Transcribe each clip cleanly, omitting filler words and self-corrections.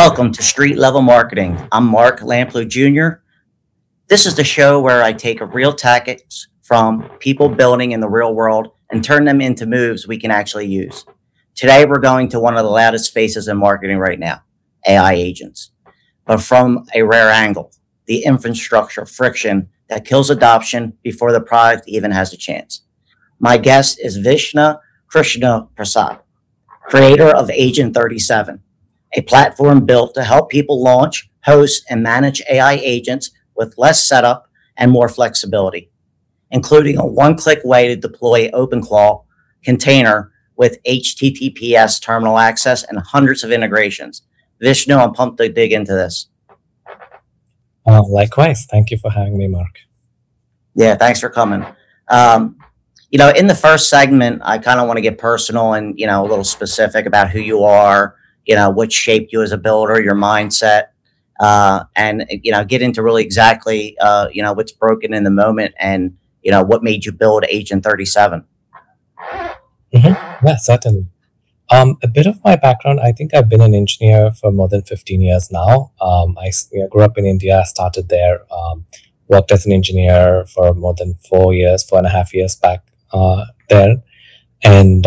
Welcome to Street Level Marketing. I'm Mark Lamplu Jr. This is the show where I take real tactics from people building in the real world and turn them into moves we can actually use. Today, we're going to one of the loudest spaces in marketing right now, AI agents, but from a rare angle, the infrastructure friction that kills adoption before the product even has a chance. My guest is Vishna Krishna Prasad, creator of Agent 37. A platform built to help people launch, host, and manage AI agents with less setup and more flexibility, including a one-click way to deploy OpenClaw container with HTTPS terminal access and hundreds of integrations. Vishnu, I'm pumped to dig into this. Likewise. Thank you for having me, Mark. Yeah, thanks for coming. In the first segment, I kind of want to get personal and, a little specific about who you are, what shaped you as a builder, your mindset, and get into really exactly, what's broken in the moment and, what made you build Agent 37. Yeah, certainly. A bit of my background, I think I've been an engineer for more than 15 years now. I grew up in India, started there, worked as an engineer for more than 4.5 years back there. And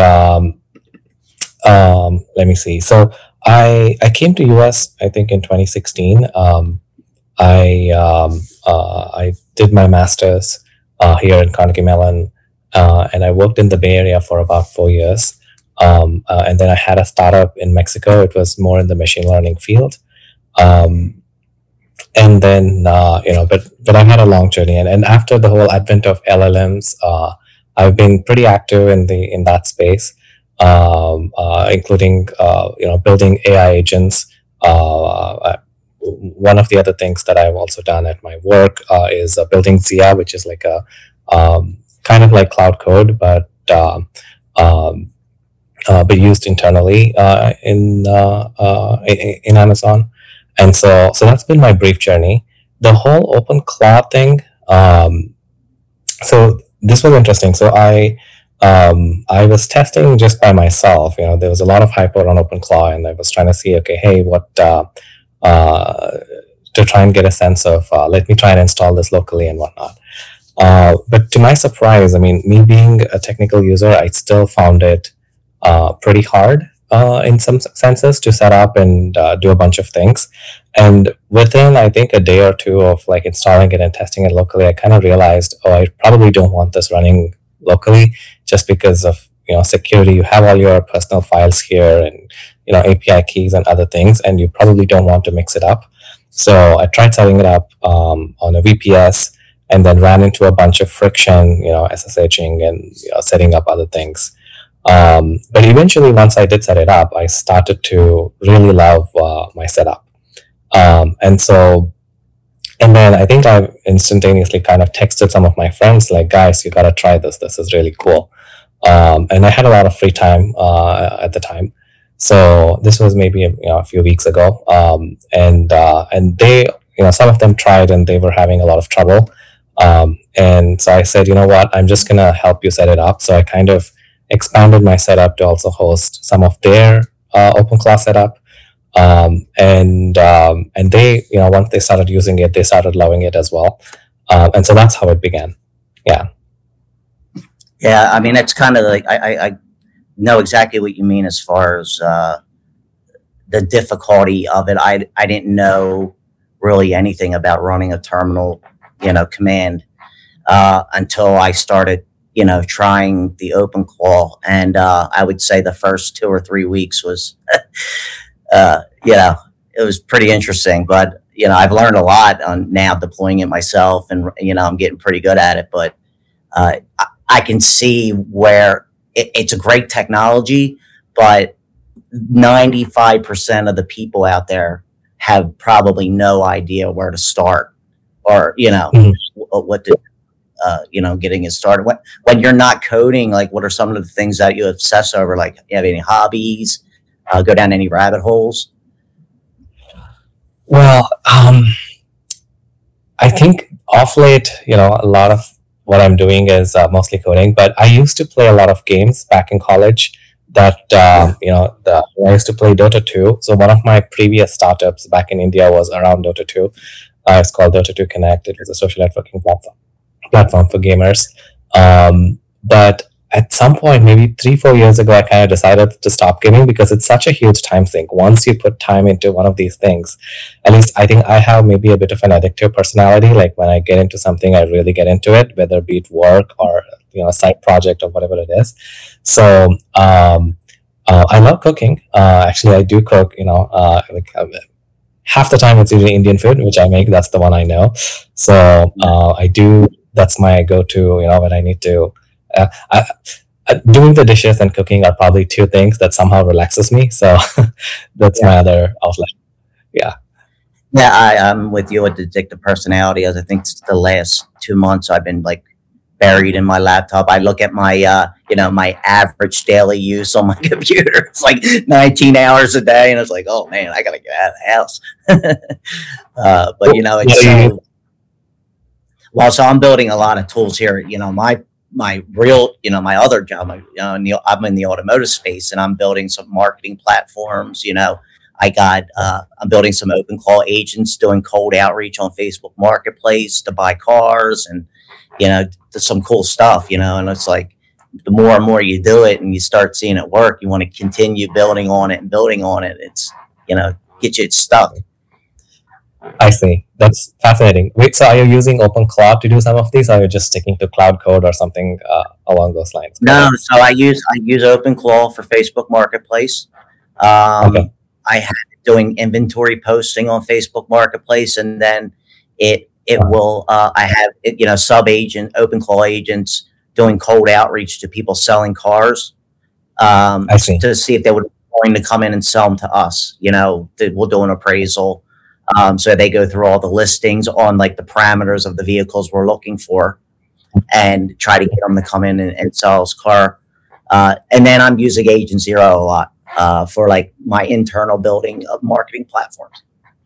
let me see. So I came to US, I think in 2016. I did my master's here in Carnegie Mellon, and I worked in the Bay Area for about 4 years. And then I had a startup in Mexico. It was more in the machine learning field. And then, but I've had a long journey. And after the whole advent of LLMs, I've been pretty active in that space. Including building AI agents. One of the other things that I've also done at my work is building Zia, which is like a kind of like Cloud Code, but used internally in Amazon. And so that's been my brief journey. The whole OpenClaw thing. So this was interesting. So I was testing just by myself. There was a lot of hype around OpenClaw, and I was trying to see, okay, hey, what to try and get a sense of, let me try and install this locally and whatnot. But to my surprise, me being a technical user, I still found it pretty hard in some senses to set up and do a bunch of things. And within, I think, a day or two of like installing it and testing it locally, I kind of realized, I probably don't want this running locally, just because of security. You have all your personal files here and API keys and other things, and you probably don't want to mix it up. So I tried setting it up on a VPS, and then ran into a bunch of friction, SSHing and setting up other things. But eventually, once I did set it up, I started to really love my setup. And then I think I instantaneously kind of texted some of my friends, like, guys, you got to try this. This is really cool. And I had a lot of free time at the time. So this was maybe a few weeks ago. And they, some of them tried and they were having a lot of trouble. And so I said, you know what, I'm just going to help you set it up. So I kind of expanded my setup to also host some of their OpenClaw setup. And they, once they started using it, they started loving it as well. And so that's how it began. Yeah. Yeah. It's kind of like, I know exactly what you mean as far as, the difficulty of it. I didn't know really anything about running a terminal, command, until I started, trying the OpenClaw. And, I would say the first 2 or 3 weeks was, it was pretty interesting, but, I've learned a lot on now deploying it myself, and, I'm getting pretty good at it, but, I can see where it's a great technology, but 95% of the people out there have probably no idea where to start, or, what to, getting it started. When you're not coding, like, what are some of the things that you obsess over? Like, you have any hobbies, go down any rabbit holes? Well, I think off late, a lot of what I'm doing is mostly coding, but I used to play a lot of games back in college that I used to play Dota 2. So one of my previous startups back in India was around Dota 2. It's called Dota 2 Connect. It was a social networking platform for gamers. But at some point, maybe 3-4 years ago, I kind of decided to stop gaming because it's such a huge time sink. Once you put time into one of these things, at least I think I have maybe a bit of an addictive personality. Like when I get into something, I really get into it, whether it be it work or a side project or whatever it is. So I love cooking. Actually, I do cook. Half the time it's usually Indian food, which I make. That's the one I know. So I do. That's my go-to. When I need to. Doing the dishes and cooking are probably two things that somehow relaxes me. So that's my other outlet. Yeah. Yeah, I'm with you with the addictive personality. As I think the last 2 months, I've been like buried in my laptop. I look at my, my average daily use on my computer. It's like 19 hours a day, and it's like, oh man, I gotta get out of the house. But it's so. Well, so I'm building a lot of tools here. My real, my other job, I'm in the automotive space, and I'm building some marketing platforms. I'm building some OpenClaw agents doing cold outreach on Facebook Marketplace to buy cars, and some cool stuff. And it's like the more and more you do it and you start seeing it work, you want to continue building on it and building on it. It's get you stuck. I see. That's fascinating. Wait, so are you using OpenCloud to do some of these, or are you just sticking to Cloud Code or something along those lines? No, so I use OpenClaw for Facebook Marketplace. Okay. I had doing inventory posting on Facebook Marketplace, and then it will. I have sub agent OpenClaw agents doing cold outreach to people selling cars. I see. To see if they would be willing to come in and sell them to us. We'll do an appraisal. So they go through all the listings on like the parameters of the vehicles we're looking for, and try to get them to come in and sell his car. And then I'm using Agent Zero a lot for like my internal building of marketing platforms.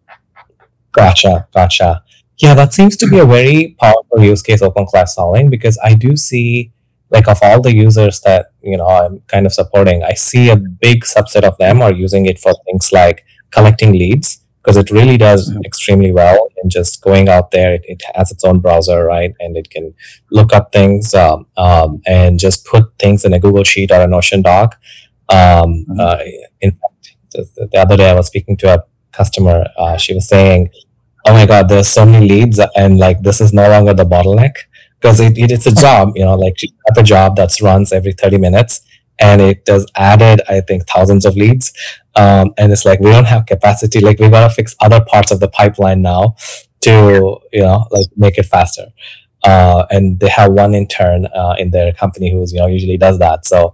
Gotcha. Yeah, that seems to be a very powerful use case OpenClaw solving, because I do see, like, of all the users that I'm kind of supporting, I see a big subset of them are using it for things like collecting leads, because it really does extremely well in just going out there. It has its own browser, right? And it can look up things and just put things in a Google Sheet or a Notion doc. In fact, the other day I was speaking to a customer. She was saying, oh my God, there's so many leads, and like this is no longer the bottleneck, because it's a job, like she got a job that runs every 30 minutes. And it has added, I think, thousands of leads. And it's like, we don't have capacity. Like, we got to fix other parts of the pipeline now to, make it faster. And they have one intern in their company who's, usually does that. So,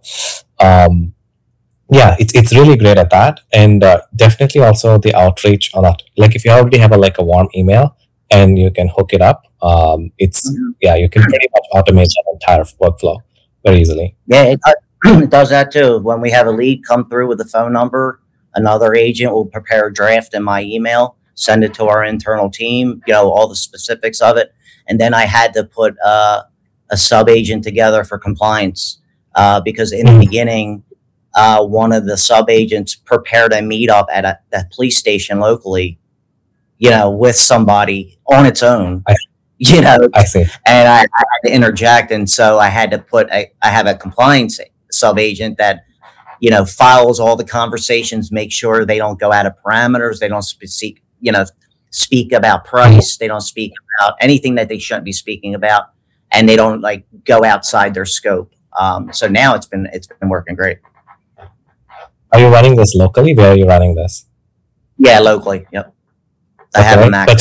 it's really great at that. And definitely also the outreach on that. Like, if you already have a warm email and you can hook it up, you can pretty much automate that entire workflow very easily. Yeah, it does that too. When we have a lead come through with a phone number, another agent will prepare a draft in my email, send it to our internal team, all the specifics of it. And then I had to put a sub agent together for compliance because in the beginning, one of the sub agents prepared a meetup at a police station locally, with somebody on its own. I see. And I had to interject. And so I had to I have a compliance sub agent that, files all the conversations, make sure they don't go out of parameters. They don't speak about price. They don't speak about anything that they shouldn't be speaking about, and they don't go outside their scope. So now it's been working great. Are you running this locally? Where are you running this? Yeah, locally. Yep. I have a Mac.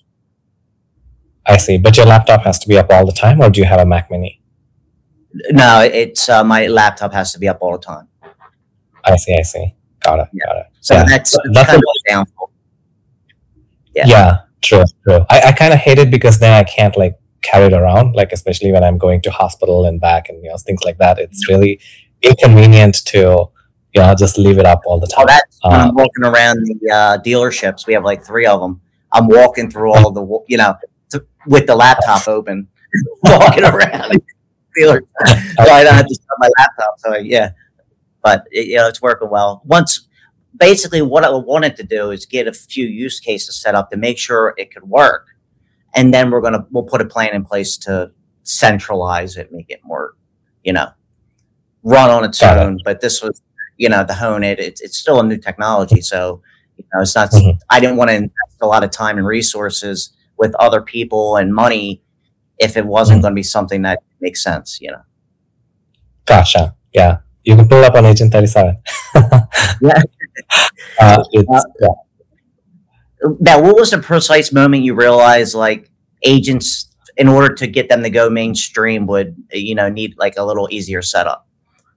I see. But your laptop has to be up all the time, or do you have a Mac Mini? No, it's my laptop has to be up all the time. I see. Got it. So that's kind of a downfall. Yeah, true. I kind of hate it because then I can't carry it around, especially when I'm going to hospital and back and things like that. It's really inconvenient to just leave it up all the time. Oh, that's when I'm walking around the dealerships. We have 3 of them. I'm walking through all the with the laptop open, walking around. So I don't have to start my laptop. So but it's working well. Once, basically, what I wanted to do is get a few use cases set up to make sure it could work, and then we'll put a plan in place to centralize it, make it more, you know, run on its Got it. own. But this was, to hone it. It's still a new technology, so it's not. Mhm. I didn't want to invest a lot of time and resources with other people and money if it wasn't Mhm. going to be something that makes sense. Gotcha. Yeah. You can pull up on Agent 37. Yeah. It's yeah. Now, what was the precise moment you realized like agents, in order to get them to go mainstream, would need like a little easier setup?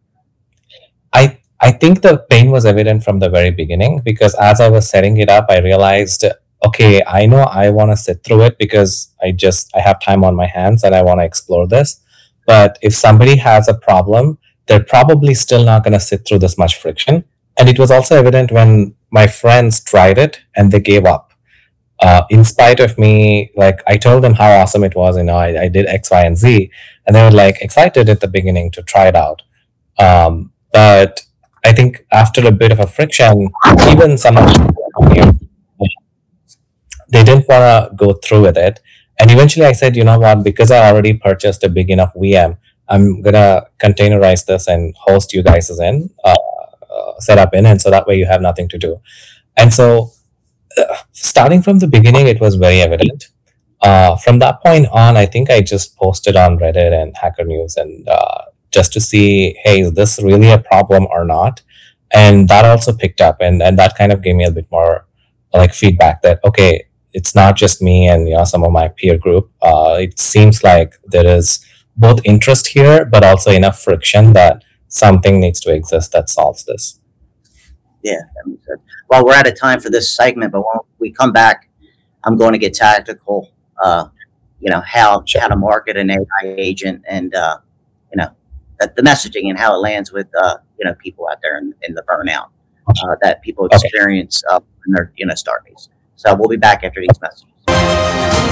I think the pain was evident from the very beginning because as I was setting it up, I realized, okay, I know I want to sit through it because I have time on my hands and I want to explore this. But if somebody has a problem, they're probably still not going to sit through this much friction. And it was also evident when my friends tried it and they gave up. In spite of me, like I told them how awesome it was, I did X, Y, and Z, and they were like excited at the beginning to try it out. But I think after a bit of a friction, even some of them, they didn't want to go through with it. And eventually I said, you know what, because I already purchased a big enough VM, I'm going to containerize this and host you guys in, set up in, and so that way you have nothing to do. And so starting from the beginning, it was very evident. From that point on, I think I just posted on Reddit and Hacker News and just to see, hey, is this really a problem or not? And that also picked up, and that kind of gave me a bit more like feedback that okay, it's not just me and some of my peer group. It seems like there is both interest here, but also enough friction that something needs to exist that solves this. Yeah, that makes sense. Well, we're out of time for this segment, but when we come back, I'm going to get tactical. How Sure. to market an AI agent, and the messaging and how it lands with people out there in the burnout that people Okay. experience when they're starting. So we'll be back after these messages.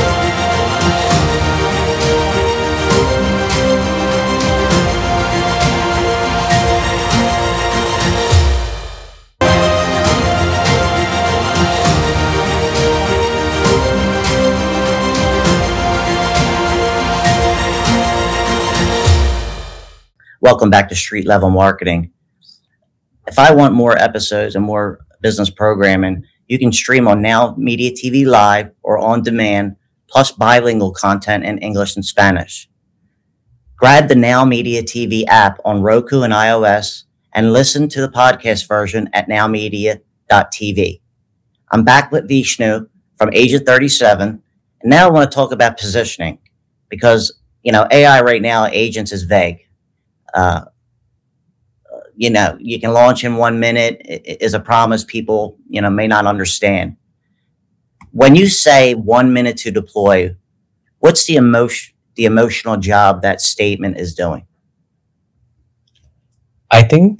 Welcome back to Street Level Marketing. If I want more episodes and more business programming, you can stream on Now Media TV Live or on demand, plus bilingual content in English and Spanish. Grab the Now Media TV app on Roku and iOS and listen to the podcast version at nowmedia.tv. I'm back with Vishnu from Agent 37, and now I want to talk about positioning because, AI right now, agents is vague. You can launch in 1 minute is a promise people, may not understand. When you say 1 minute to deploy, what's the emotional job that statement is doing? I think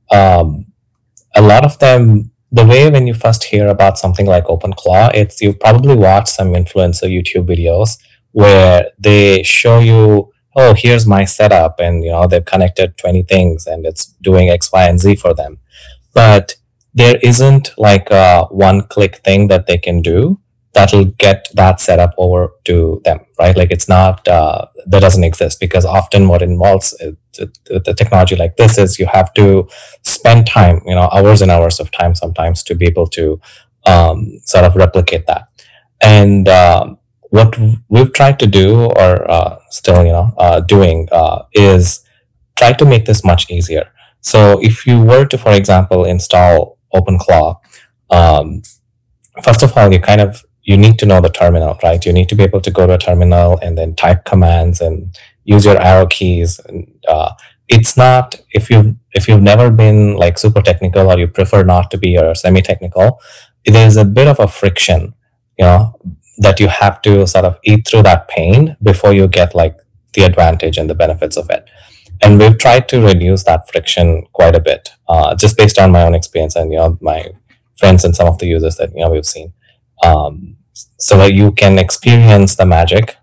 a lot of them, the way when you first hear about something like OpenClaw, it's you probably watch some influencer YouTube videos where they show you, oh, here's my setup, and they've connected 20 things and it's doing X, Y, and Z for them. But there isn't like a one-click thing that they can do that'll get that setup over to them, right? Like it's not that doesn't exist because often what involves the technology like this is you have to spend time, hours and hours of time sometimes to be able to sort of replicate that. And what we've tried to do, or still, doing, is try to make this much easier. So if you were to, for example, install OpenClaw, first of all, you need to know the terminal, right? You need to be able to go to a terminal and then type commands and use your arrow keys. And it's not, if you've never been like super technical or you prefer not to be or semi-technical, there's a bit of a friction, that you have to sort of eat through that pain before you get like the advantage and the benefits of it. And we've tried to reduce that friction quite a bit, just based on my own experience and my friends and some of the users that we've seen, so that you can experience the magic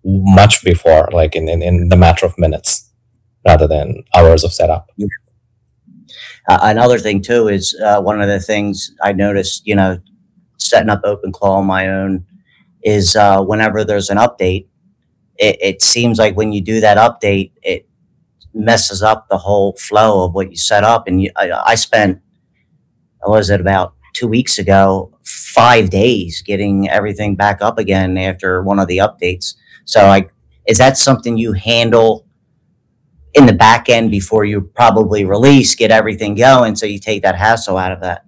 much before, like in the matter of minutes, rather than hours of setup. Another thing too is one of the things I noticed, setting up OpenClaw on my own is whenever there's an update, it seems like when you do that update, it messes up the whole flow of what you set up. And I spent, what was it, about 2 weeks ago, 5 days getting everything back up again after one of the updates. So, is that something you handle in the back end before you probably release, get everything going, so you take that hassle out of that?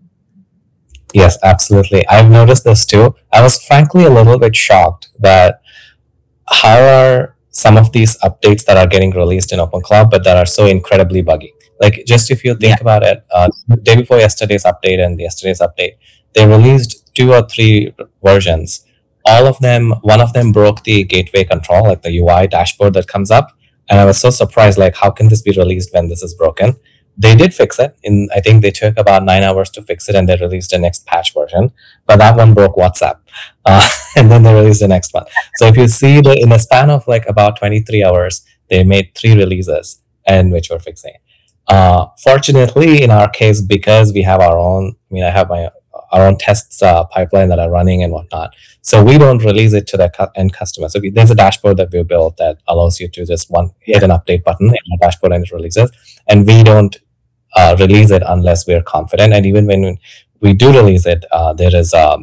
Yes, absolutely. I've noticed this too. I was frankly a little bit shocked that how are some of these updates that are getting released in OpenCloud, but that are so incredibly buggy. Like, just if you Yeah, think about it, the day before yesterday's update and yesterday's update, they released two or three versions. All of them, one of them broke the gateway control, like the UI dashboard that comes up. And I was so surprised, like, how can this be released when this is broken? They did fix it. I think they took about 9 hours to fix it, and they released the next patch version. But that one broke WhatsApp, and then they released the next one. So if you see that in a span of like about 23 hours, they made three releases and which we're fixing. Fortunately, in our case, because we have our own, I mean, I have our own tests pipeline that are running and whatnot. So we don't release it to the end customer. So there's a dashboard that we built that allows you to just hit an update button in the dashboard and it releases. And we don't release it unless we're confident. And even when we do release it, there is a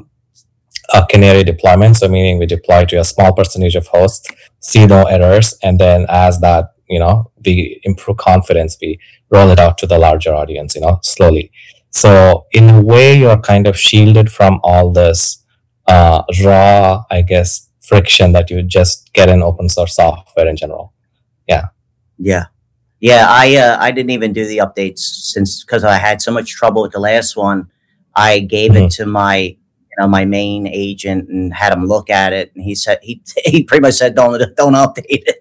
canary deployment. So meaning we deploy to a small percentage of hosts, see no errors, and then as that, we improve confidence, we roll it out to the larger audience, slowly. So in a way, you're kind of shielded from all this raw, I guess, friction that you just get in open source software in general. Yeah. yeah, yeah. I didn't even do the updates because I had so much trouble with the last one. I gave it to my main agent and had him look at it, and he said he pretty much said don't update it.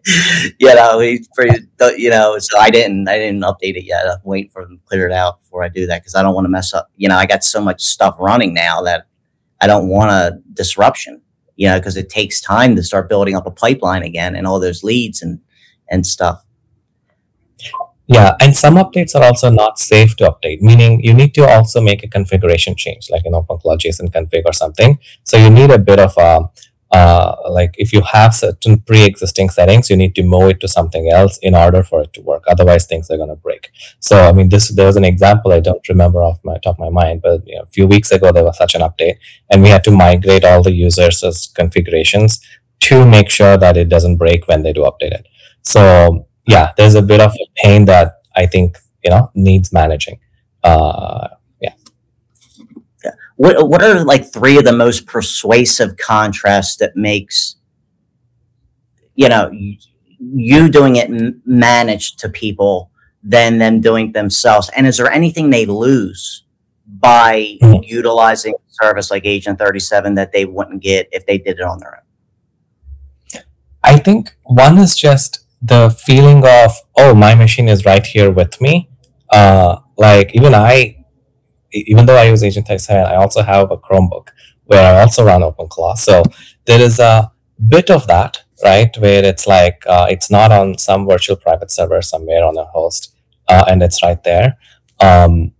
So I didn't update it yet. I'm waiting for him to clear it out before I do that because I don't want to mess up. I got so much stuff running now that I don't want a disruption. Because it takes time to start building up a pipeline again and all those leads and stuff. Yeah, and some updates are also not safe to update, meaning you need to also make a configuration change, like an OpenCloud JSON config or something. So you need a bit of like if you have certain pre-existing settings, you need to move it to something else in order for it to work. Otherwise, things are going to break. So, I mean, there was an example I don't remember off my top of my mind, but a few weeks ago there was such an update, and we had to migrate all the users' configurations to make sure that it doesn't break when they do update it. So yeah, there's a bit of a pain that I think needs managing. Yeah. What are like three of the most persuasive contrasts that makes you doing it managed to people than them doing it themselves? And is there anything they lose by utilizing a service like Agent 37 that they wouldn't get if they did it on their own? I think one is just the feeling of, oh, my machine is right here with me. Like even though I use Agent 37, I also have a Chromebook where I also run OpenClaw. So there is a bit of that, right, where it's like it's not on some virtual private server somewhere on a host, and it's right there. And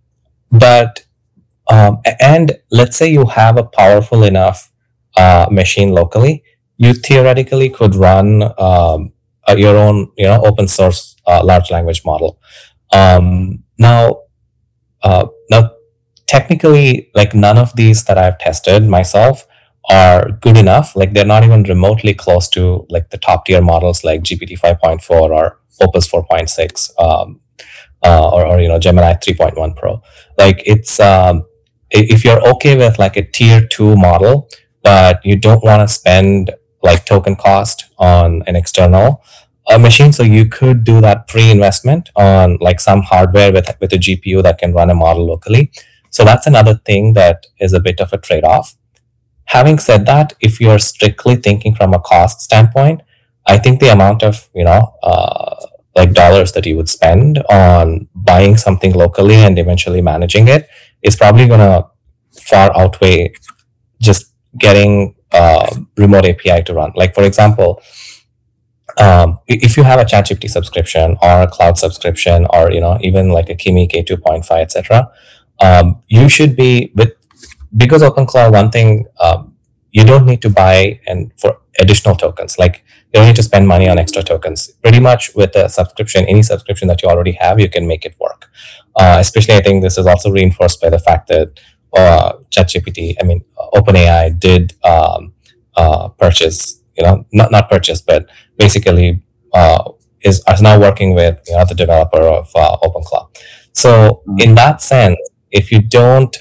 let's say you have a powerful enough machine locally, you theoretically could run your own, open source large language model. Now, technically, like none of these that I've tested myself are good enough. Like they're not even remotely close to like the top tier models like GPT 5.4 or Opus 4.6, or Gemini 3.1 Pro. Like it's if you're okay with like a tier 2 model, but you don't want to spend like token cost on an external machine, so you could do that pre-investment on like some hardware with a GPU that can run a model locally. So that's another thing that is a bit of a trade-off. Having said that, if you're strictly thinking from a cost standpoint, I think the amount of like dollars that you would spend on buying something locally and eventually managing it is probably going to far outweigh just getting remote API to run. Like for example, If you have a ChatGPT subscription or a cloud subscription, or even like a Kimi K2.5, etc., you should be with, because OpenClaw, one thing, you don't need to buy and for additional tokens. Like, you don't need to spend money on extra tokens. Pretty much with a subscription, any subscription that you already have, you can make it work. Especially, I think this is also reinforced by the fact that ChatGPT, I mean, OpenAI did purchase, not purchase, but basically is now working with the developer of OpenClaw. So in that sense, if you don't,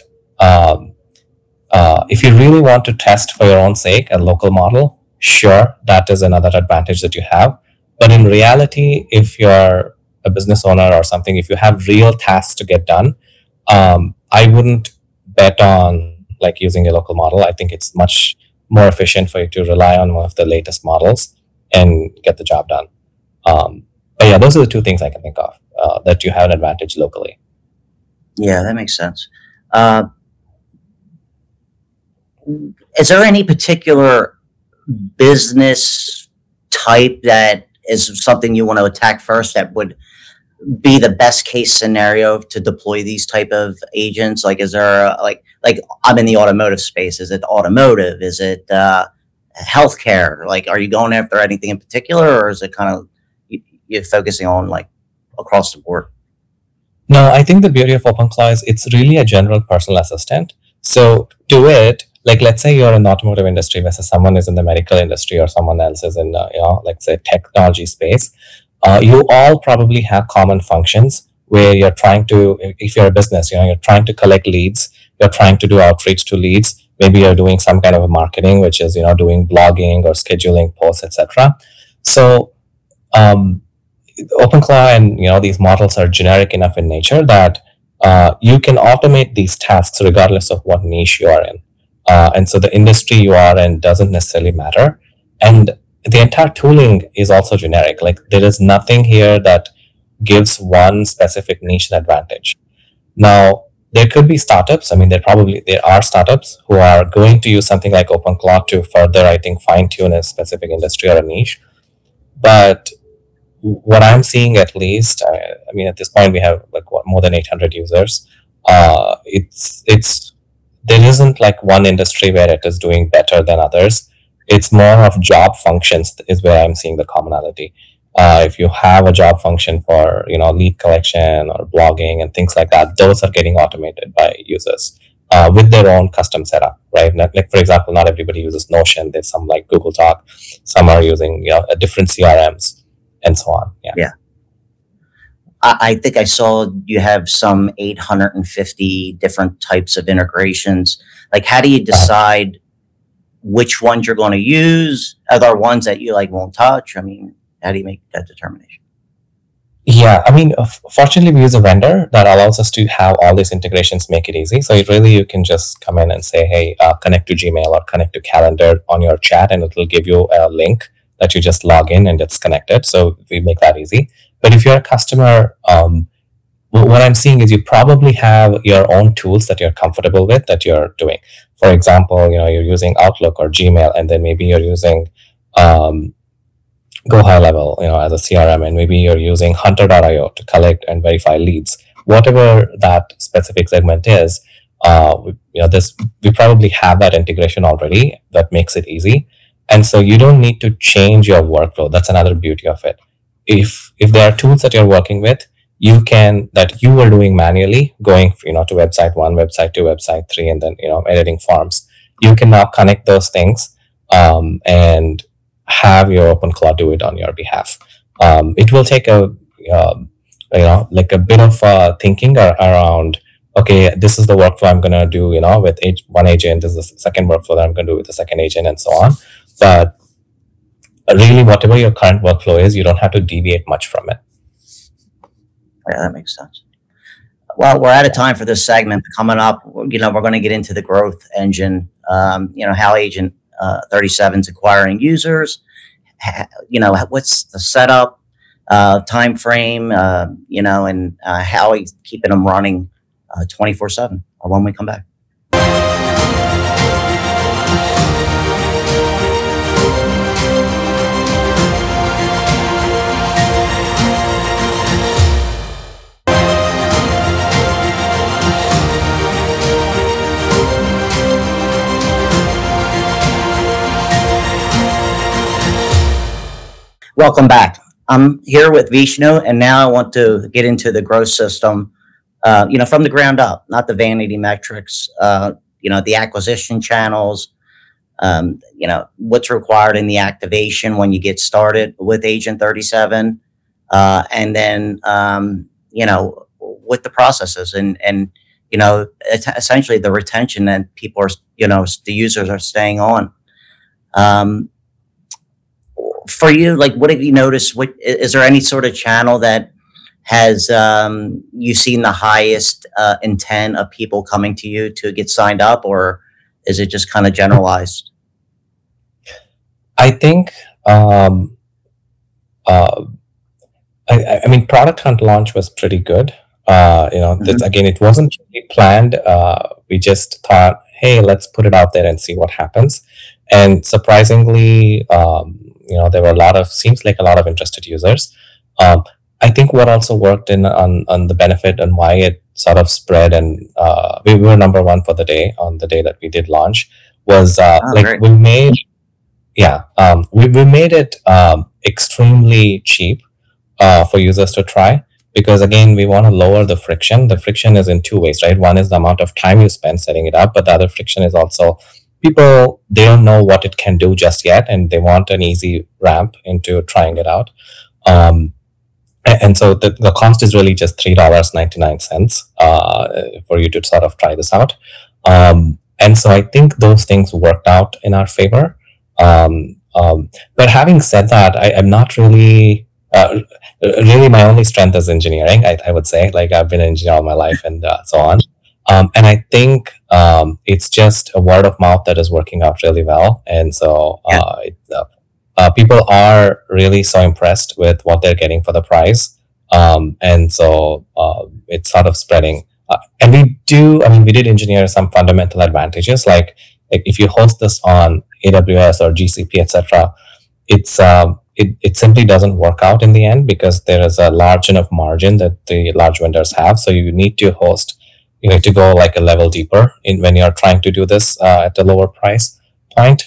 if you really want to test for your own sake a local model, sure, that is another advantage that you have. But in reality, if you're a business owner or something, if you have real tasks to get done, I wouldn't bet on like using a local model. I think it's much more efficient for you to rely on one of the latest models and get the job done. But yeah, those are the two things I can think of that you have an advantage locally. Yeah, that makes sense. Is there any particular business type that is something you want to attack first that would be the best case scenario to deploy these type of agents? Like, is there like I'm in the automotive space. Is it automotive? Is it healthcare? Like, are you going after anything in particular, or is it kind of you're focusing on like across the board? No, I think the beauty of OpenClaw is it's really a general personal assistant. So to it, like, let's say you're in the automotive industry versus someone is in the medical industry, or someone else is in, like say technology space. You all probably have common functions where you're trying to, if you're a business, you're trying to collect leads, you're trying to do outreach to leads. Maybe you're doing some kind of a marketing, which is, doing blogging or scheduling posts, etc. So, OpenClaw and, these models are generic enough in nature that you can automate these tasks regardless of what niche you are in. And so the industry you are in doesn't necessarily matter. And the entire tooling is also generic. Like, there is nothing here that gives one specific niche an advantage. Now, there could be startups. I mean, there are startups who are going to use something like OpenClaw to further, I think, fine tune a specific industry or a niche. But what I'm seeing, at least, I mean, at this point, we have like more than 800 users. There isn't like one industry where it is doing better than others. It's more of job functions is where I'm seeing the commonality. If you have a job function for, lead collection or blogging and things like that, those are getting automated by users with their own custom setup, right? Like, for example, not everybody uses Notion. There's some like Google Doc. Some are using, a different CRMs and so on. Yeah. I think I saw you have some 850 different types of integrations. Like, how do you decide which ones you're going to use? Are there ones that you like won't touch? I mean, how do you make that determination? Yeah, I mean, fortunately, we use a vendor that allows us to have all these integrations, make it easy. So you can just come in and say, hey, connect to Gmail or connect to Calendar on your chat, and it will give you a link that you just log in and it's connected. So we make that easy. But if you're a customer, what I'm seeing is you probably have your own tools that you're comfortable with that you're doing. For example, you're using Outlook or Gmail, and then maybe you're using Go High Level, as a CRM, and maybe you're using Hunter.io to collect and verify leads. Whatever that specific segment is, we probably have that integration already that makes it easy. And so you don't need to change your workflow. That's another beauty of it. If there are tools that you're working with, that you were doing manually, going to website 1, website 2, website 3, and then editing forms, you can now connect those things and have your OpenClaw do it on your behalf. It will take a bit of thinking around. Okay, this is the workflow I'm going to do, with one agent. This is the second workflow that I'm going to do with the second agent, and so on. But really, whatever your current workflow is, you don't have to deviate much from it. Yeah, that makes sense. Well, we're out of time for this segment. Coming up, we're going to get into the growth engine. How Agent 37 is acquiring users. What's the setup, time frame, and how he's keeping them running 24/7. When we come back. Welcome back. I'm here with Vishnu, and now I want to get into the growth system, from the ground up, not the vanity metrics, the acquisition channels, what's required in the activation when you get started with Agent 37, and then, with the processes and essentially the retention that people are, the users are staying on. Um, for you, like, what have you noticed? What is there any sort of channel that has you've seen the highest intent of people coming to you to get signed up, or is it just kind of generalized? I think uh, I mean, Product Hunt launch was pretty good. That Hmm. again, it wasn't really planned. We just thought, hey, let's put it out there and see what happens. And surprisingly, there were seems like a lot of interested users. Um, I think what also worked in on the benefit and why it sort of spread, and we were number one for the day on the day that we did launch, was Oh, like great. we made it extremely cheap for users to try, because again, we want to lower the friction. The friction is in two ways, right? One is the amount of time you spend setting it up, but the other friction is also people, they don't know what it can do just yet, and they want an easy ramp into trying it out. um, and so the cost is really just $3.99 for you to sort of try this out. And so I think those things worked out in our favor. But having said that, I'm not really really, my only strength is engineering. I would say, like, I've been an engineer all my life, and so on. And I think it's just a word of mouth that is working out really well. And so Yeah. people are really so impressed with what they're getting for the price. And so it's sort of spreading. And I mean, we did engineer some fundamental advantages, like if you host this on AWS or GCP, etc., it simply doesn't work out in the end, because there is a large enough margin that the large vendors have. So you need to go like a level deeper in when you're trying to do this at a lower price point.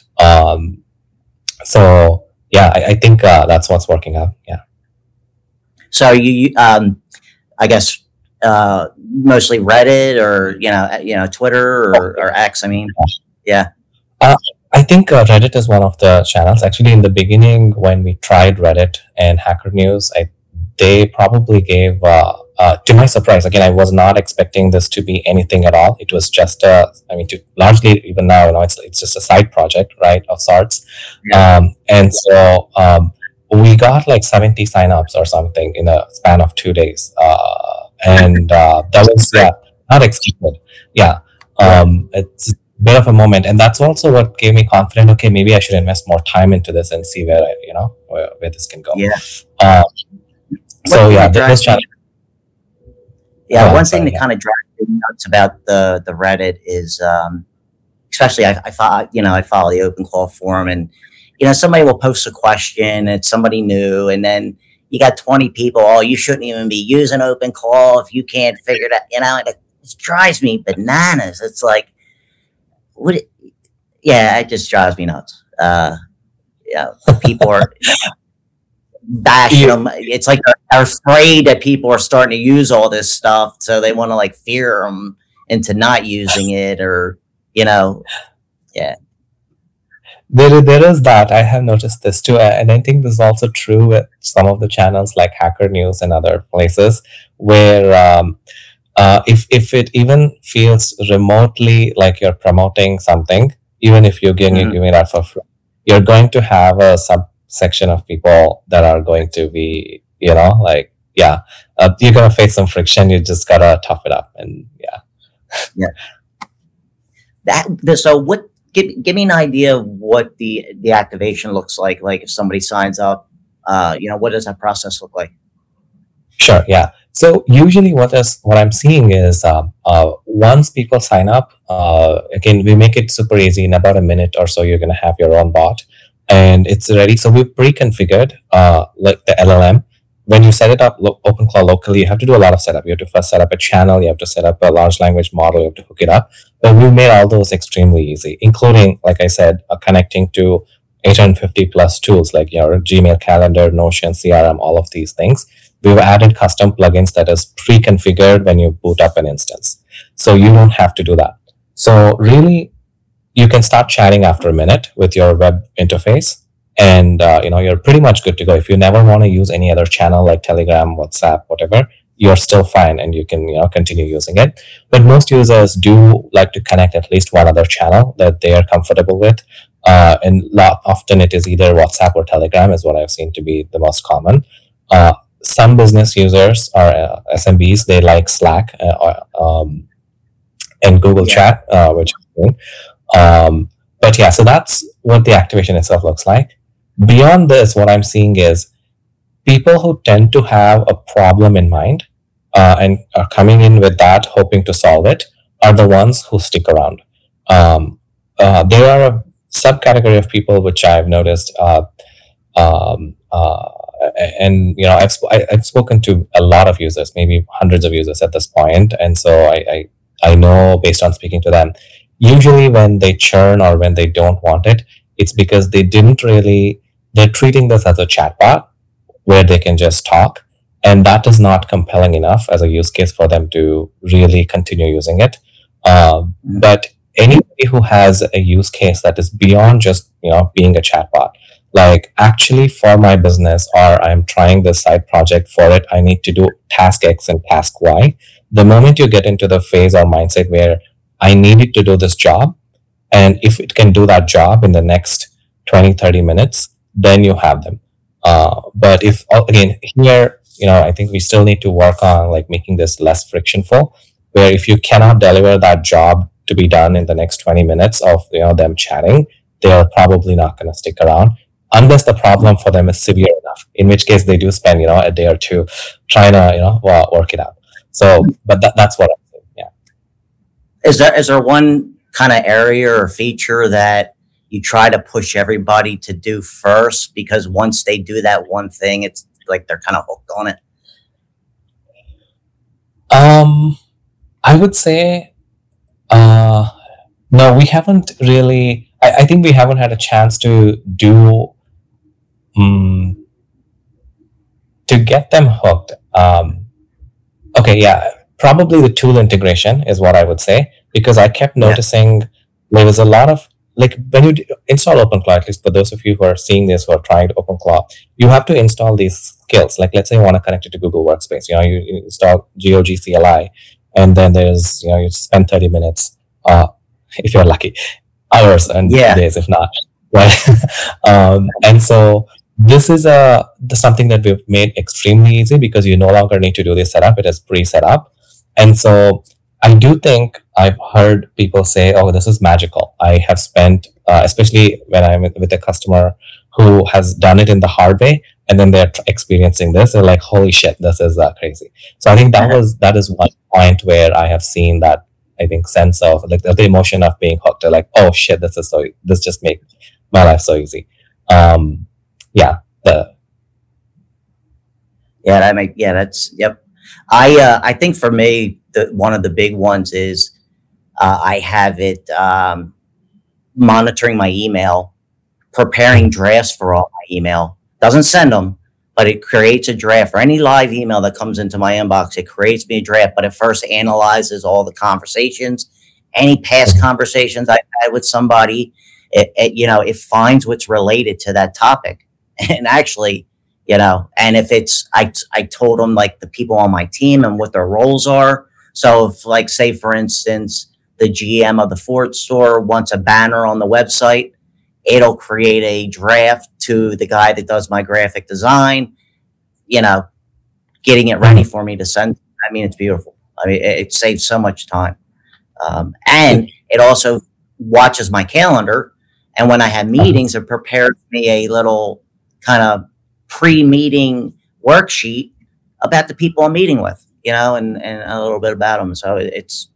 So yeah, I think that's what's working out. Yeah. So I guess, mostly Reddit or Twitter or X. I mean, yeah. Uh, I think Reddit is one of the channels. Actually, in the beginning, when we tried Reddit and Hacker News, they probably gave, to my surprise, again, I was not expecting this to be anything at all. It was just largely, even now, it's just a side project, right, of sorts. Yeah. And so we got like 70 signups or something in a span of 2 days. And that was, Great. yeah, not expected. Yeah. Yeah. It's a bit of a moment, and that's also what gave me confidence. Okay, maybe I should invest more time into this and see where this can go. Yeah. Um, One so thing yeah, that those drives me, challenges. yeah, Oh, I'm one thing sorry. that Yeah. kind of drives me nuts about the Reddit is, especially I follow, I follow the OpenClaw forum, and somebody will post a question, it's somebody new, and then you got 20 people. Oh, you shouldn't even be using OpenClaw if you can't figure it out. And it drives me bananas. It's like, what? Yeah, it just drives me nuts. People are bashing You, them. It's like they're afraid that people are starting to use all this stuff, so they want to like fear them into not using it, or you know, yeah. there is that. I have noticed this too, and I think this is also true with some of the channels like Hacker News and other places, where if it even feels remotely like you're promoting something, even if you're Mhm. giving it out for free, you're going to have a subsection of people that are going to be, like, yeah, you're gonna face some friction. You just gotta tough it up, and yeah. Yeah. So what? Give me an idea of what the activation looks like. Like if somebody signs up, what does that process look like? Sure. Yeah. So usually, what I'm seeing is once people sign up, again, we make it super easy. In about a minute or so, you're going to have your own bot, and it's ready. So we've pre-configured like the LLM. When you set it up, OpenClaw locally, you have to do a lot of setup. You have to first set up a channel. You have to set up a large language model. You have to hook it up. But we made all those extremely easy, including, like I said, connecting to 850 plus tools like your Gmail calendar, Notion, CRM, all of these things. We've added custom plugins that is pre-configured when you boot up an instance. So you don't have to do that. So really, you can start chatting after a minute with your web interface, and you're pretty much good to go. If you never want to use any other channel like Telegram, WhatsApp, whatever, you're still fine, and you can continue using it. But most users do like to connect at least one other channel that they are comfortable with, and often it is either WhatsApp or Telegram is what I've seen to be the most common. Some business users or SMBs, they like Slack and Google Chat, which is cool. But yeah, so that's what the activation itself looks like. Beyond this, what I'm seeing is people who tend to have a problem in mind and are coming in with that, hoping to solve it, are the ones who stick around. There are a subcategory of people which I've noticed, and I've spoken to a lot of users, maybe hundreds of users at this point, and so I know based on speaking to them, usually when they churn or when they don't want it, it's because they're treating this as a chatbot where they can just talk, and that is not compelling enough as a use case for them to really continue using it. But anybody who has a use case that is beyond just being a chatbot, like actually for my business, or I'm trying this side project for it, I need to do task X and task Y. The moment you get into the phase or mindset where I need it to do this job, and if it can do that job in the next 20-30 minutes, then you have them. But if again here, I think we still need to work on like making this less frictionful, where if you cannot deliver that job to be done in the next 20 minutes of them chatting, they're probably not going to stick around unless the problem for them is severe enough, in which case they do spend a day or two trying to work it out. So but that's what I'm saying. Yeah. Is there one kind of area or feature that you try to push everybody to do first, because once they do that one thing, it's like they're kind of hooked on it? I would say no, we haven't really. I think we haven't had a chance to do to get them hooked. Okay, yeah, probably the tool integration is what I would say, because I kept noticing there was a lot of, like, when you install OpenClaw, at least for those of you who are seeing this, who are trying to OpenClaw, you have to install these skills. Like, let's say you want to connect it to Google Workspace, you install GOG CLI, and then there's, you spend 30 minutes, if you're lucky, hours and days, if not. Right? And so this is something that we've made extremely easy, because you no longer need to do this setup. It is pre-set up. And so I do think I've heard people say, oh, this is magical. I have spent, especially when I'm with a customer who has done it in the hard way, and then they're experiencing this, they're like, holy shit, this is crazy. So I think that is one point where I have seen that, I think, sense of like the emotion of being hooked. They're like, oh shit, this just makes my life so easy. I think for me, one of the big ones is I have it monitoring my email, preparing drafts for all my email. Doesn't send them, but it creates a draft for any live email that comes into my inbox. It creates me a draft, but it first analyzes all the conversations, any past conversations I've had with somebody. It finds what's related to that topic, and actually, and if it's, I told them like the people on my team and what their roles are. So if, like, say for instance, the GM of the Ford store wants a banner on the website, it'll create a draft to the guy that does my graphic design, getting it ready for me to send. I mean, it's beautiful. I mean, it saves so much time. And it also watches my calendar. And when I have meetings, it prepares me a little kind of pre-meeting worksheet about the people I'm meeting with, and a little bit about them. So it's,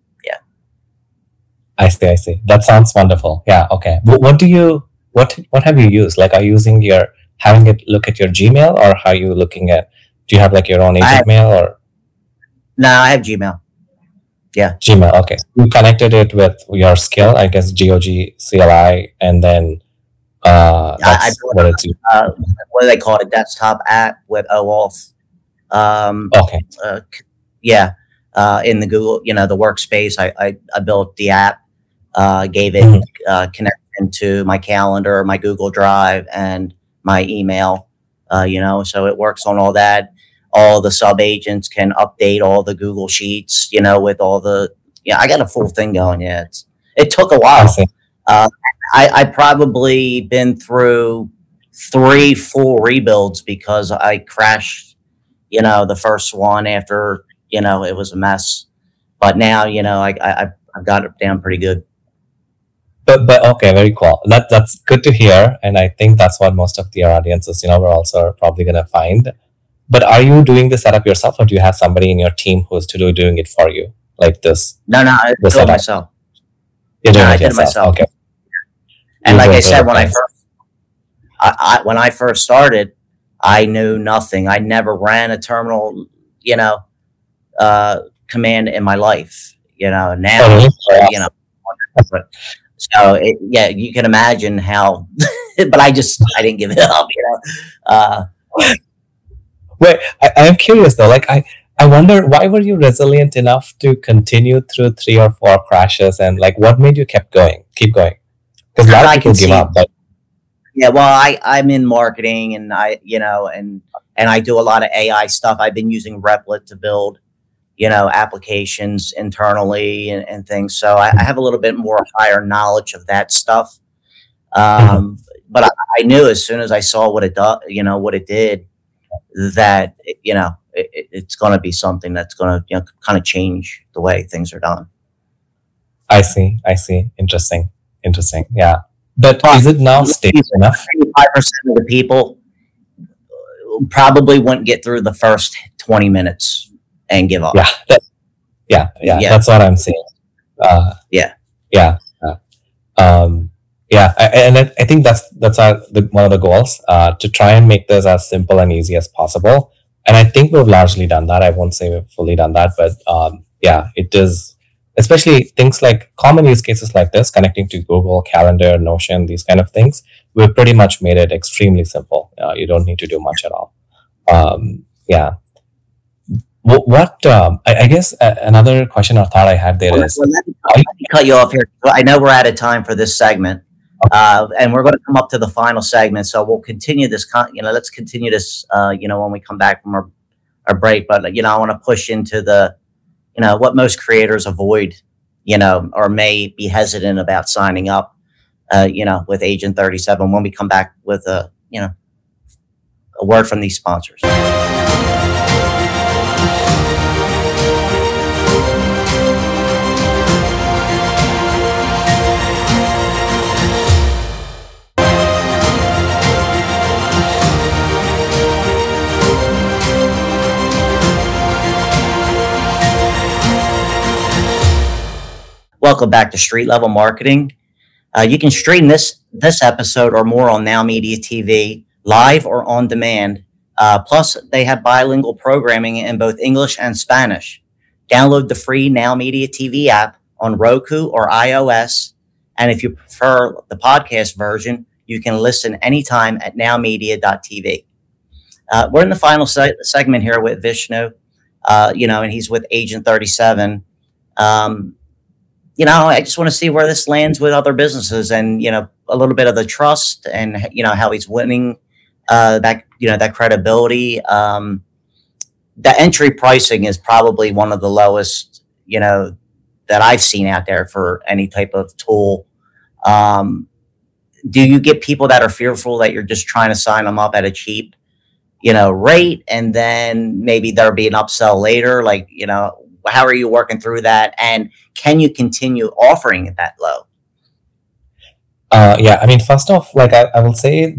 I see. That sounds wonderful. Yeah. Okay. What have you used? Like, are you having it look at your Gmail, or how are you looking at, do you have like your own agent mail, or? No, I have Gmail. Yeah. Gmail. Okay. You connected it with your skill, I guess, GOG CLI, and then I That's built what it's. what do they call it? A desktop app with OAuth. Um, Okay. uh, yeah, in the Google, the workspace. I built the app, gave it Mhm. connection to my calendar, my Google Drive, and my email. So it works on all that. All the sub agents can update all the Google Sheets. With all the I got a full thing going. Yeah, it took a I while. see. Uh, I probably been through three full rebuilds because I crashed the first one after it was a mess. But now I've got it down pretty good. But okay, very cool. That's good to hear, and I think that's what most of the audiences, we're also probably gonna find. But are you doing the setup yourself, or do you have somebody in your team who's to doing it for you, like this, No, no, I the do it setup? myself. You're No, doing I it did it yourself. myself. Okay, And you're like I doing said, great. Thanks. when I first started, I knew nothing. I never ran a terminal, command in my life. Oh, Now, really? you know, but so yeah, you can imagine how. But I didn't give it up. Wait, I am curious though. Like, I wonder why were you resilient enough to continue through 3 or 4 crashes, and like, what made you keep going? Because a lot of I people can give see. up, but Yeah, well, I'm in marketing, and and I do a lot of AI stuff. I've been using Replit to build applications internally and things. So I have a little bit more higher knowledge of that stuff. Mhm. But I knew as soon as I saw what it does, what it did, that it's going to be something that's going to kind of change the way things are done. I see. I see. Interesting. Interesting. Yeah. But But is it now stable enough? 95% of the people probably wouldn't get through the first 20 minutes and give up. Yeah. Yeah. Yeah, That's what I'm saying. Uh, yeah. yeah. Um, yeah. I think that's one of the goals, to try and make this as simple and easy as possible. And I think we've largely done that. I won't say we've fully done that, but yeah, it is. Especially things like common use cases like this, connecting to Google Calendar, Notion, these kind of things. We've pretty much made it extremely simple. You don't need to do much at all. Yeah. What I guess another question or thought I had there Well, is, let me cut you off here. I know we're out of time for this segment, and we're going to come up to the final segment. So we'll continue this. Let's continue this. When we come back from our break. But I want to push into the what most creators avoid, or may be hesitant about signing up, with Agent 37 when we come back with a word from these sponsors. Welcome back to Street Level Marketing. You can stream this episode or more on Now Media TV, live or on demand. Plus, they have bilingual programming in both English and Spanish. Download the free Now Media TV app on Roku or iOS. And if you prefer the podcast version, you can listen anytime at nowmedia.tv. We're in the final segment here with Vishnu, and he's with Agent 37. I just want to see where this lands with other businesses, and a little bit of the trust, and how he's winning that credibility. The entry pricing is probably one of the lowest that I've seen out there for any type of tool. Do you get people that are fearful that you're just trying to sign them up at a cheap rate, and then maybe there'll be an upsell later? Like, how are you working through that, and can you continue offering it that low? Yeah, I mean, first off, like I will say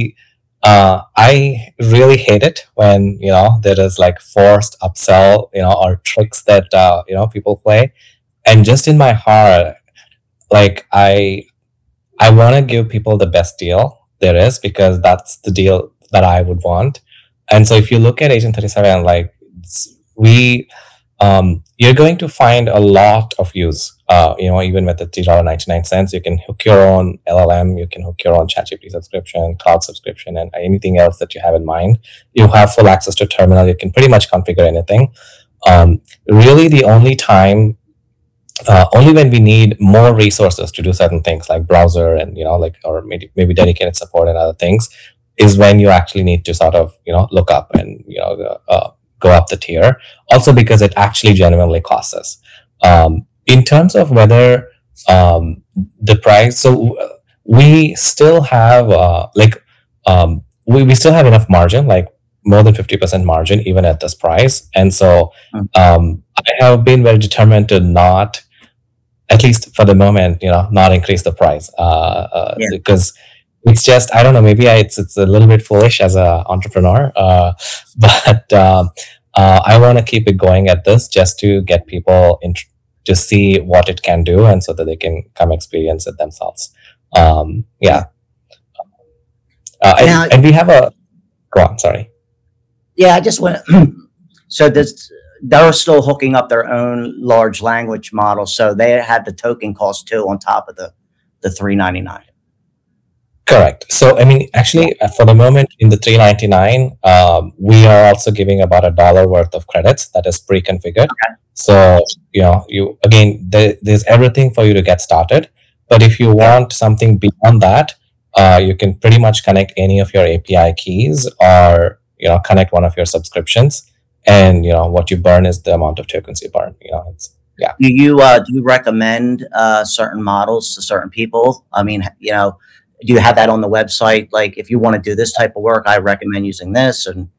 I really hate it when there is like forced upsell, or tricks that people play, and just in my heart, like I want to give people the best deal there is, because that's the deal that I would want. And so if you look at Agent 37, like we you're going to find a lot of use. Even with the $3.99, you can hook your own LLM, you can hook your own ChatGPT subscription, cloud subscription, and anything else that you have in mind. You have full access to terminal. You can pretty much configure anything. Really, the only time, only when we need more resources to do certain things like browser and or maybe dedicated support and other things, is when you actually need to sort of look up and go up the tier. Also because it actually genuinely costs us. In terms of whether the price, so we still have we still have enough margin, like more than 50% margin even at this price. And so I have been very determined to not, at least for the moment, not increase the price because it's just, I don't know, maybe it's a little bit foolish as an entrepreneur, but I want to keep it going at this just to get people to see what it can do, and so that they can come experience it themselves. Yeah. And we have a, go on, sorry. Yeah, I just went. So they're still hooking up their own large language model, so they had the token cost too on top of the $3.99. Correct. So, I mean, actually, for the moment in the $3.99, we are also giving about $1 worth of credits that is pre-configured. Okay. So, there's everything for you to get started. But if you want something beyond that, you can pretty much connect any of your API keys or, connect one of your subscriptions. And, what you burn is the amount of tokens you burn. Yeah. Do you recommend certain models to certain people? I mean, do you have that on the website? Like, if you want to do this type of work, I recommend using this. And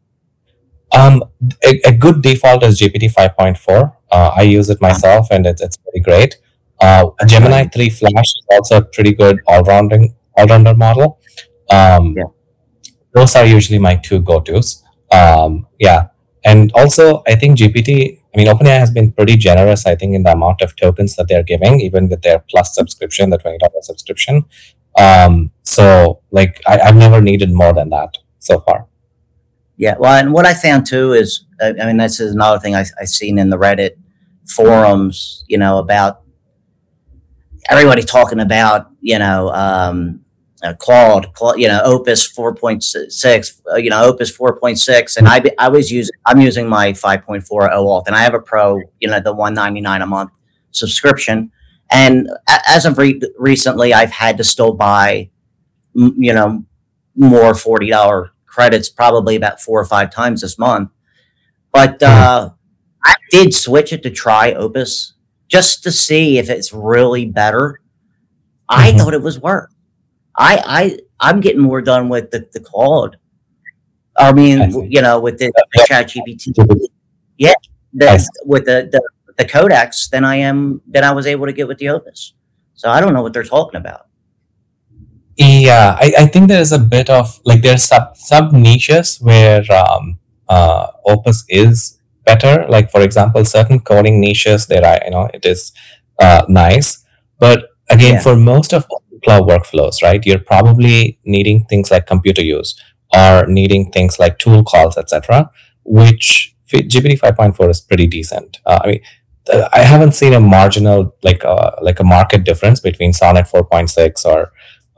a good default is GPT 5.4. I use it myself, and it's pretty great. Gemini 3 Flash is also a pretty good all-rounder model. Those are usually my two go-tos. And also, I think OpenAI has been pretty generous, I think, in the amount of tokens that they're giving, even with their Plus subscription, the $20 subscription. So I've never needed more than that so far. Yeah. Well, and what I found too is, this is another thing I've seen in the Reddit forums, about everybody talking about, Claude, Opus 4.6, Opus 4.6. And I'm using my 5.4 OAuth, and I have a Pro, the $199 a month subscription. And as of recently, I've had to still buy, more $40 credits, probably about 4 or 5 times this month. But I did switch it to try Opus just to see if it's really better. I thought it was worse. I'm getting more done with the Claude. I mean, with the ChatGPT. Yeah, with the Codex than I was able to get with the Opus. So I don't know what they're talking about. Yeah, I think there's a bit of there's sub niches where Opus is better. Like, for example, certain coding niches that it is nice, but again, for most of cloud workflows, right, you're probably needing things like computer use or needing things like tool calls, etc., which GPT 5.4 is pretty decent. I haven't seen a marginal a market difference between Sonnet 4.6 or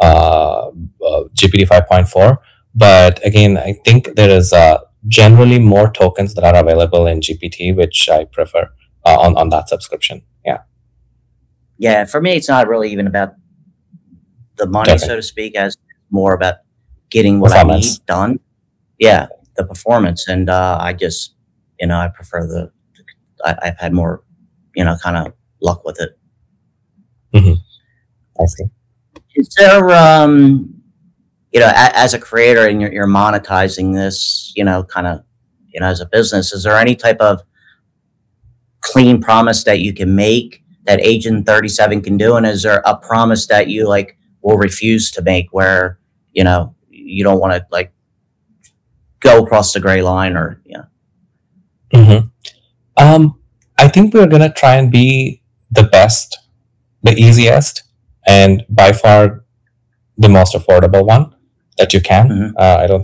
GPT 5.4, but again, I think there is generally more tokens that are available in GPT, which I prefer on that subscription. Yeah, for me, it's not really even about the money, so to speak, as more about getting what I need done. Yeah, the performance, and I just, I prefer I've had more, kind of luck with it. I see. Is there, as a creator and you're monetizing this, kind of, as a business, is there any type of clean promise that you can make that Agent 37 can do? And is there a promise that you will refuse to make where, you don't want to go across the gray line or, I think we're going to try and be the best, the easiest, and by far the most affordable one that you can. I don't think there's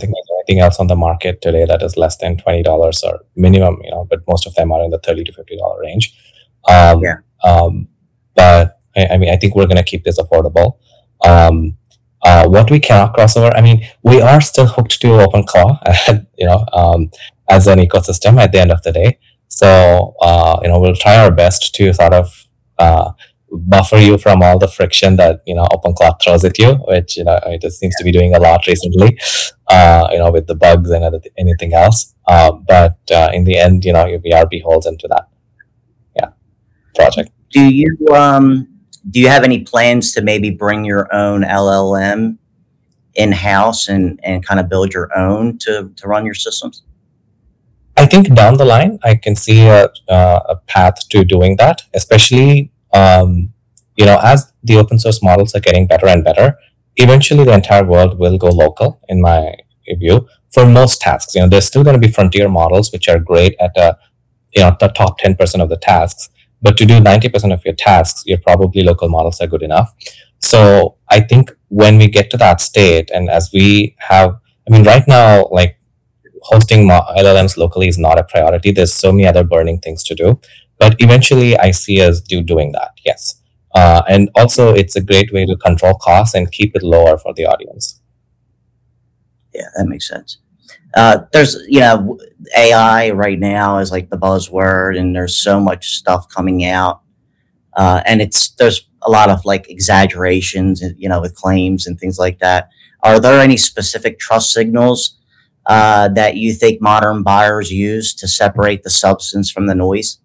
anything else on the market today that is less than $20 or minimum, but most of them are in the $30 to $50 range. Yeah. Um, but I mean, I think we're going to keep this affordable. What we cannot cross over, I mean, we are still hooked to OpenClaw, as an ecosystem at the end of the day. So, we'll try our best to sort of buffer you from all the friction that, OpenClaw throws at you, which, it just seems to be doing a lot recently, with the bugs and anything else. But in the end, we are beholden to that project. Do you have any plans to maybe bring your own LLM in house and kind of build your own to run your systems? I think down the line, I can see a path to doing that, especially, as the open source models are getting better and better. Eventually, the entire world will go local, in my view, for most tasks. There's still going to be frontier models, which are great at the top 10% of the tasks. But to do 90% of your tasks, your probably local models are good enough. So I think when we get to that state, and as we have, I mean, right now, like hosting LLMs locally is not a priority. There's so many other burning things to do. But eventually, I see us doing that. Yes. And also, it's a great way to control costs and keep it lower for the audience. Yeah, that makes sense. There's, AI right now is like the buzzword, and there's so much stuff coming out. And there's a lot of like exaggerations, with claims and things like that. Are there any specific trust signals that you think modern buyers use to separate the substance from the noise?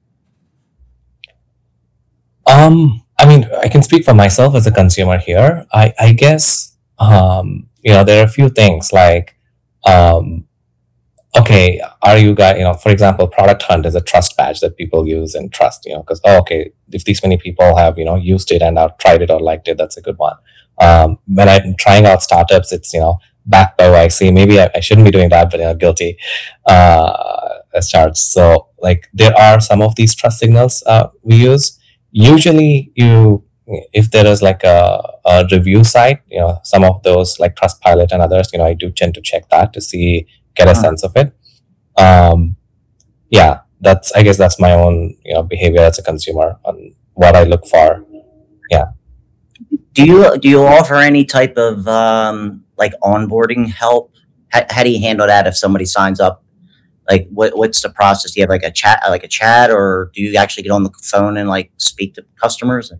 I mean, I can speak for myself as a consumer here. I guess, there are a few things like, okay, are you guys, for example, Product Hunt is a trust badge that people use and trust, because, okay, if these many people have, used it and tried it or liked it, that's a good one. When I'm trying out startups, it's, backed by YC. Maybe I shouldn't be doing that, but, guilty as charged. So, like, there are some of these trust signals we use. Usually, if there is like a review site, some of those like Trustpilot and others, I do tend to check that to get a sense of it. Yeah, I guess that's my own, behavior as a consumer on what I look for. Yeah. Do you offer any type of like onboarding help? How do you handle that if somebody signs up? Like what's the process? Do you have like a chat, or do you actually get on the phone and like speak to customers?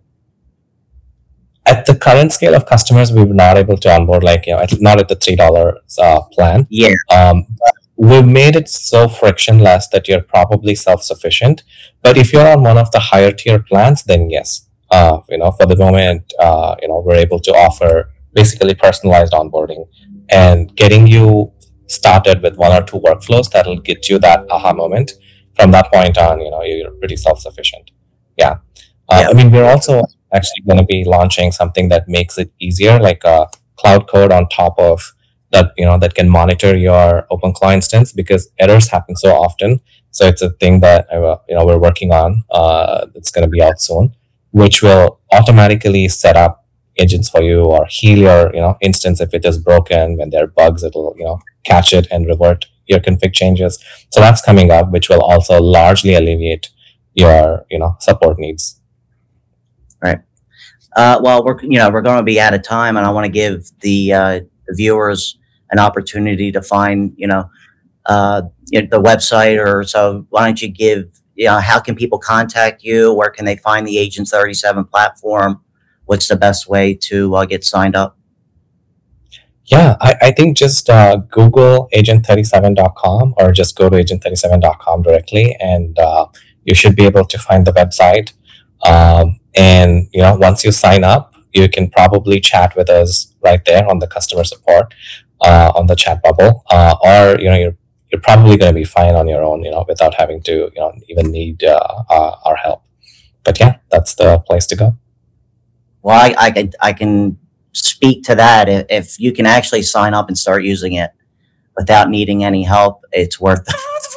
At the current scale of customers, we were not able to onboard not at the $3 plan. Yeah. We've made it so frictionless that you're probably self-sufficient. But if you're on one of the higher tier plans, then yes, for the moment, we're able to offer basically personalized onboarding and getting you started with one or two workflows that'll get you that aha moment. From that point on, you're pretty self-sufficient. Yeah. I mean, we're also actually going to be launching something that makes it easier, like a cloud code on top of that, that can monitor your OpenClaw instance, because errors happen so often. So it's a thing that we're working on. That's going to be out soon, which will automatically set up agents for you or heal your instance if it is broken. When there are bugs, it'll catch it and revert your config changes. So that's coming up, which will also largely alleviate your support needs. Right. Well, we're going to be out of time, and I want to give the viewers an opportunity to find the website, or so. Why don't you give how can people contact you? Where can they find the Agent 37 platform? What's the best way to get signed up? Yeah, I think just Google agent37.com, or just go to agent37.com directly, and you should be able to find the website. And once you sign up, you can probably chat with us right there on the customer support on the chat bubble, or you're probably going to be fine on your own, without having to even need our help. But yeah, that's the place to go. Well, I can speak to that. If you can actually sign up and start using it without needing any help, it's worth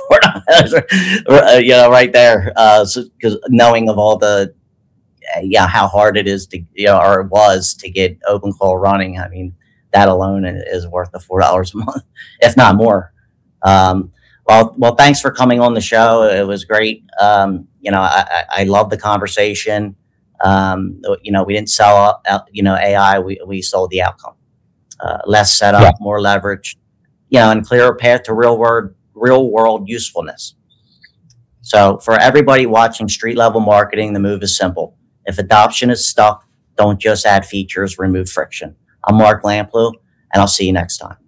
$4. Right there. Because knowing of all the how hard it is to or it was to get OpenClaw running. I mean, that alone is worth the $4 a month, if not more. Well, thanks for coming on the show. It was great. I love the conversation. We didn't sell AI. We sold the outcome. Less Yeah. setup, more leverage, and clearer path to real world usefulness. So for everybody watching Street Level Marketing, the move is simple. If adoption is stuck, don't just add features, remove friction. I'm Mark Lamplew, and I'll see you next time.